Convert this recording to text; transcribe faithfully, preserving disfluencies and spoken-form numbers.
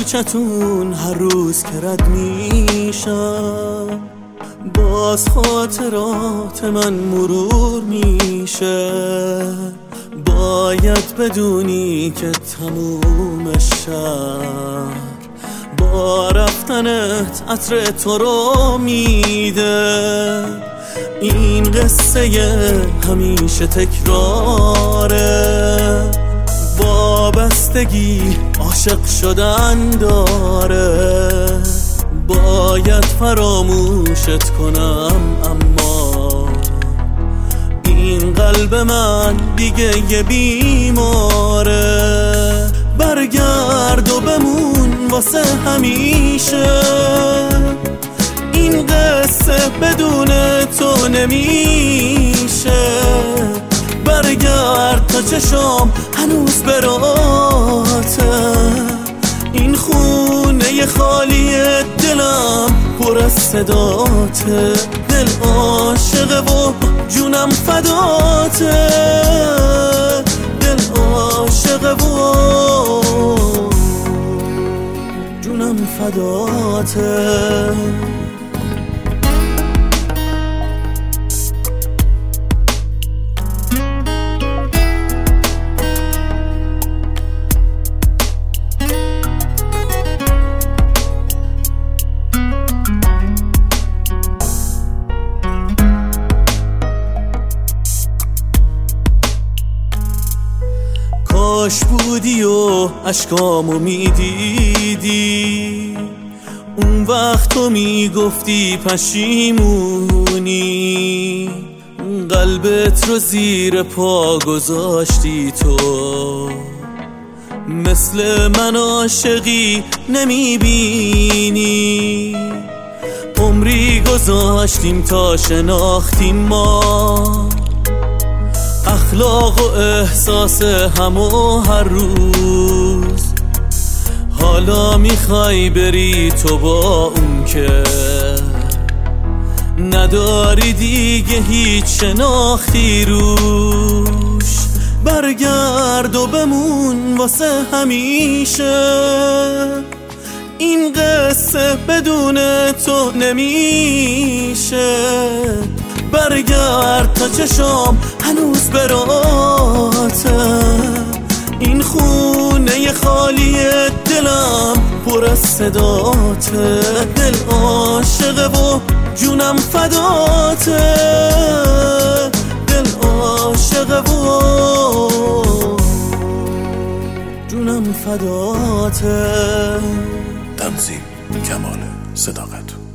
کوچتون هر روز که رد میشم باز خاطرات من مرور میشه. باید بدونی که تموم شهر با رفتنت عطر تو رو میده. این قصه همیشه تکراره، وابستگی عاشق شدن داره. باید فراموشت کنم اما این قلب من دیگه یه بیماره. برگرد و بمون واسه همیشه، این قصه بدون تو نمیشه. برگرد تا چشام هنوز براته، این خونه خالی دلم پر از صداته. دل عاشقه و جونم فداته، دل عاشقه و جونم فداته. کاش بودی و اشکامو میدیدی، اون وقت تو میگفتی پشیمونی. قلبت رو زیر پا گذاشتی تو، مثل من عاشقی نمیبینی. عمری گذاشتیم تا شناختیم ما اخلاق و احساس همو هر روز. حالا میخوای بری تو با اون که نداری دیگه هیچ شناختی روش. برگرد و بمون واسه همیشه، این قصه بدون تو نمیشه. برگرد تا چشام هنوز براته، این خونه خالی دلم پر از صداته. دل عاشقه و جونم فداته، دل عاشقه و جونم فداته. تنظیم کمال صداقت.